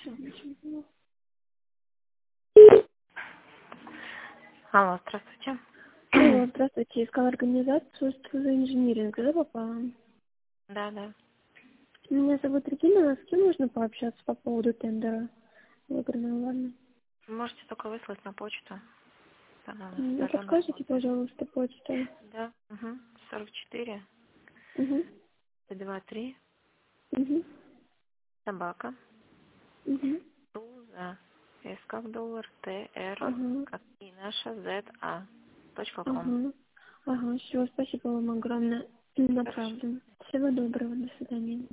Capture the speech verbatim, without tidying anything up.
Алло, здравствуйте. Алло, здравствуйте. Искала организацию, что за инжиниринг, да, попала? Да, да. Меня зовут Регина, с кем можно пообщаться по поводу тендера? Я говорю, ну ладно. Можете только выслать на почту. Она у нас М, А должна подскажите, работать. пожалуйста, почту? Да. Угу. сорок четыре, Угу, два три, угу, собака, угу. Туза, С как доллар, Т, Р, Ага, как и наша, З, А, точка ком. ага. Ага, все, спасибо вам огромное. Хорошо. Направлю. Всего доброго, до свидания.